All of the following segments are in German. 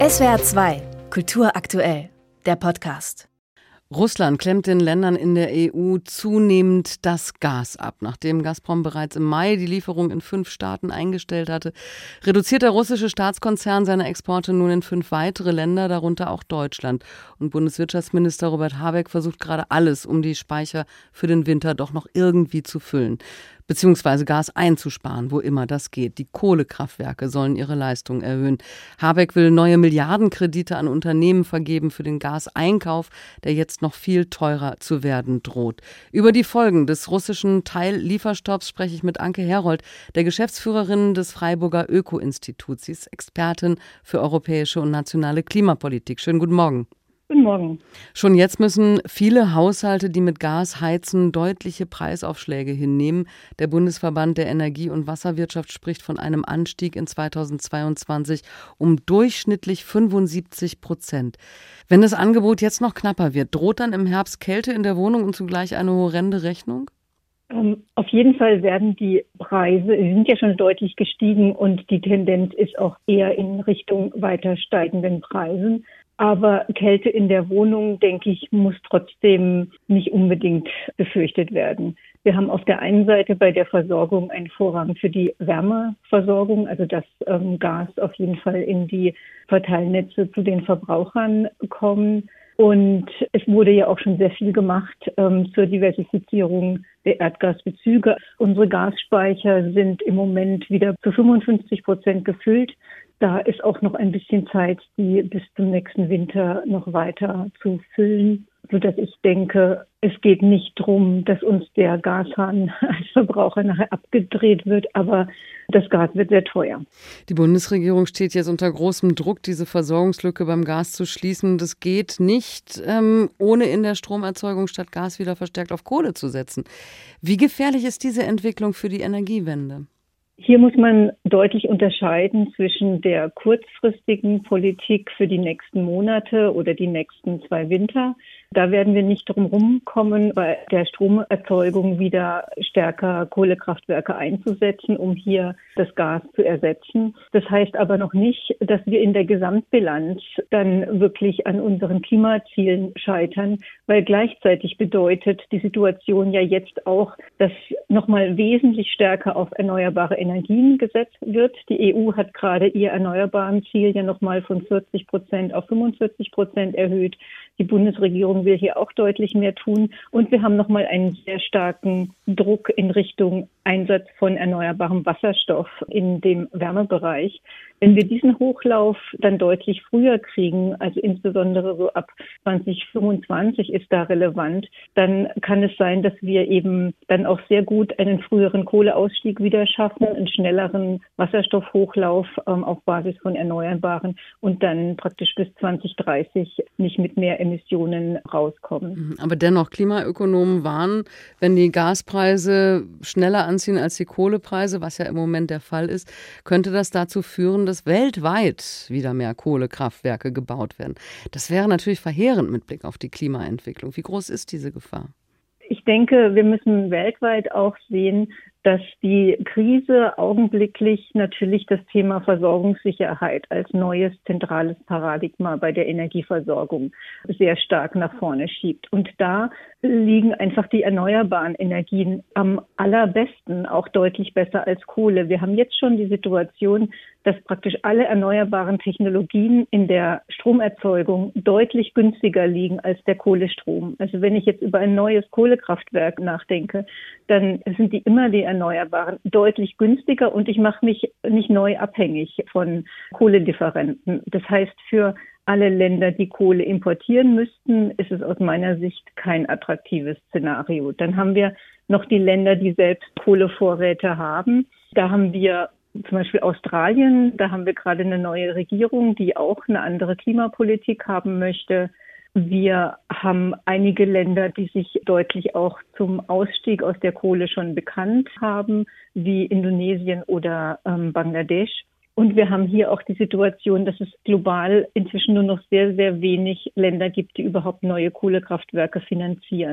SWR 2, Kultur aktuell, der Podcast. Russland klemmt den Ländern in der EU zunehmend das Gas ab. Nachdem Gazprom bereits im Mai die Lieferung in 5 Staaten eingestellt hatte, reduziert der russische Staatskonzern seine Exporte nun in 5 weitere Länder, darunter auch Deutschland. Und Bundeswirtschaftsminister Robert Habeck versucht gerade alles, um die Speicher für den Winter doch noch irgendwie zu füllen. Beziehungsweise Gas einzusparen, wo immer das geht. Die Kohlekraftwerke sollen ihre Leistung erhöhen. Habeck will neue Milliardenkredite an Unternehmen vergeben für den Gaseinkauf, der jetzt noch viel teurer zu werden droht. Über die Folgen des russischen Teillieferstopps spreche ich mit Anke Herold, der Geschäftsführerin des Freiburger Öko-Instituts. Sie ist Expertin für europäische und nationale Klimapolitik. Schönen guten Morgen. Guten Morgen. Schon jetzt müssen viele Haushalte, die mit Gas heizen, deutliche Preisaufschläge hinnehmen. Der Bundesverband der Energie- und Wasserwirtschaft spricht von einem Anstieg in 2022 um durchschnittlich 75%. Wenn das Angebot jetzt noch knapper wird, droht dann im Herbst Kälte in der Wohnung und zugleich eine horrende Rechnung? Auf jeden Fall werden die Preise, die sind ja schon deutlich gestiegen und die Tendenz ist auch eher in Richtung weiter steigenden Preisen. Aber Kälte in der Wohnung, denke ich, muss trotzdem nicht unbedingt befürchtet werden. Wir haben auf der einen Seite bei der Versorgung einen Vorrang für die Wärmeversorgung, also dass Gas auf jeden Fall in die Verteilnetze zu den Verbrauchern kommen. Und es wurde ja auch schon sehr viel gemacht zur Diversifizierung der Erdgasbezüge. Unsere Gasspeicher sind im Moment wieder zu 55% gefüllt. Da ist auch noch ein bisschen Zeit, die bis zum nächsten Winter noch weiter zu füllen, sodass ich denke, es geht nicht darum, dass uns der Gashahn als Verbraucher nachher abgedreht wird, aber das Gas wird sehr teuer. Die Bundesregierung steht jetzt unter großem Druck, diese Versorgungslücke beim Gas zu schließen. Das geht nicht, ohne in der Stromerzeugung statt Gas wieder verstärkt auf Kohle zu setzen. Wie gefährlich ist diese Entwicklung für die Energiewende? Hier muss man deutlich unterscheiden zwischen der kurzfristigen Politik für die nächsten Monate oder die nächsten 2 Winter. Da werden wir nicht drum rumkommen, bei der Stromerzeugung wieder stärker Kohlekraftwerke einzusetzen, um hier das Gas zu ersetzen. Das heißt aber noch nicht, dass wir in der Gesamtbilanz dann wirklich an unseren Klimazielen scheitern, weil gleichzeitig bedeutet die Situation ja jetzt auch, dass nochmal wesentlich stärker auf erneuerbare Energien gesetzt wird. Die EU hat gerade ihr erneuerbaren Ziel ja nochmal von 40% auf 45% erhöht. Die Bundesregierung will hier auch deutlich mehr tun. Und wir haben nochmal einen sehr starken Druck in Richtung Einsatz von erneuerbarem Wasserstoff in dem Wärmebereich. Wenn wir diesen Hochlauf dann deutlich früher kriegen, also insbesondere so ab 2025 ist da relevant, dann kann es sein, dass wir eben dann auch sehr gut einen früheren Kohleausstieg wieder schaffen, einen schnelleren Wasserstoffhochlauf auf Basis von Erneuerbaren und dann praktisch bis 2030 nicht mit mehr Emissionen rauskommen. Aber dennoch, Klimaökonomen warnen, wenn die Gaspreise schneller anziehen als die Kohlepreise, was ja im Moment der Fall ist, könnte das dazu führen, dass weltweit wieder mehr Kohlekraftwerke gebaut werden. Das wäre natürlich verheerend mit Blick auf die Klimaentwicklung. Wie groß ist diese Gefahr? Ich denke, wir müssen weltweit auch sehen, dass die Krise augenblicklich natürlich das Thema Versorgungssicherheit als neues zentrales Paradigma bei der Energieversorgung sehr stark nach vorne schiebt. Und da liegen einfach die erneuerbaren Energien am allerbesten, auch deutlich besser als Kohle. Wir haben jetzt schon die Situation, dass praktisch alle erneuerbaren Technologien in der Stromerzeugung deutlich günstiger liegen als der Kohlestrom. Also wenn ich jetzt über ein neues Kohlekraftwerk nachdenke, dann sind die immer die Erneuerbaren deutlich günstiger und ich mache mich nicht neu abhängig von Kohledifferenten. Das heißt, für alle Länder, die Kohle importieren müssten, ist es aus meiner Sicht kein attraktives Szenario. Dann haben wir noch die Länder, die selbst Kohlevorräte haben. Da haben wir zum Beispiel Australien, da haben wir gerade eine neue Regierung, die auch eine andere Klimapolitik haben möchte. Wir haben einige Länder, die sich deutlich auch zum Ausstieg aus der Kohle schon bekannt haben, wie Indonesien oder Bangladesch. Und wir haben hier auch die Situation, dass es global inzwischen nur noch sehr, sehr wenig Länder gibt, die überhaupt neue Kohlekraftwerke finanzieren.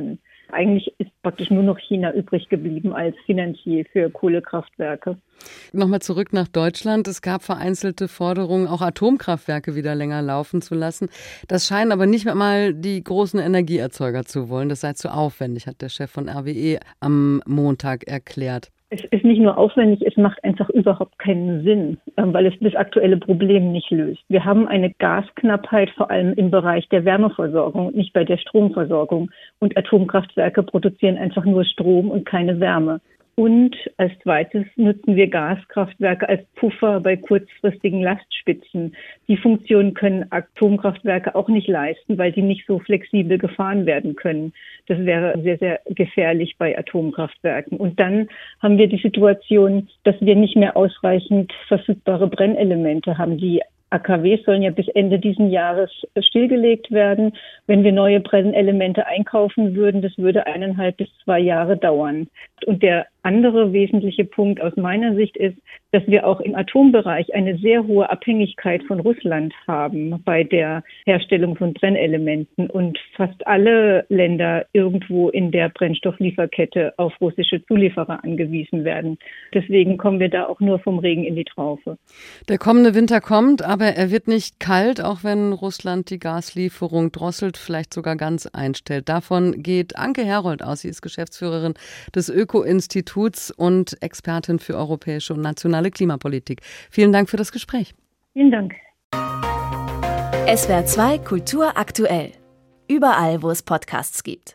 Eigentlich ist praktisch nur noch China übrig geblieben als Finanzier für Kohlekraftwerke. Nochmal zurück nach Deutschland. Es gab vereinzelte Forderungen, auch Atomkraftwerke wieder länger laufen zu lassen. Das scheinen aber nicht mal die großen Energieerzeuger zu wollen. Das sei zu aufwendig, hat der Chef von RWE am Montag erklärt. Es ist nicht nur aufwendig, es macht einfach überhaupt keinen Sinn, weil es das aktuelle Problem nicht löst. Wir haben eine Gasknappheit, vor allem im Bereich der Wärmeversorgung, nicht bei der Stromversorgung. Und Atomkraftwerke produzieren einfach nur Strom und keine Wärme. Und als zweites nutzen wir Gaskraftwerke als Puffer bei kurzfristigen Lastspitzen. Die Funktion können Atomkraftwerke auch nicht leisten, weil sie nicht so flexibel gefahren werden können. Das wäre sehr, sehr gefährlich bei Atomkraftwerken. Und dann haben wir die Situation, dass wir nicht mehr ausreichend verfügbare Brennelemente haben. Die AKWs sollen ja bis Ende diesen Jahres stillgelegt werden. Wenn wir neue Brennelemente einkaufen würden, das würde 1,5 bis 2 Jahre dauern. Und der andere wesentliche Punkt aus meiner Sicht ist, dass wir auch im Atombereich eine sehr hohe Abhängigkeit von Russland haben bei der Herstellung von Brennelementen und fast alle Länder irgendwo in der Brennstofflieferkette auf russische Zulieferer angewiesen werden. Deswegen kommen wir da auch nur vom Regen in die Traufe. Der kommende Winter kommt, aber er wird nicht kalt, auch wenn Russland die Gaslieferung drosselt, vielleicht sogar ganz einstellt. Davon geht Anke Herold aus. Sie ist Geschäftsführerin des Öko-Instituts und Expertin für europäische und nationale Klimapolitik. Vielen Dank für das Gespräch. Vielen Dank. SWR 2 Kultur aktuell. Überall, wo es Podcasts gibt.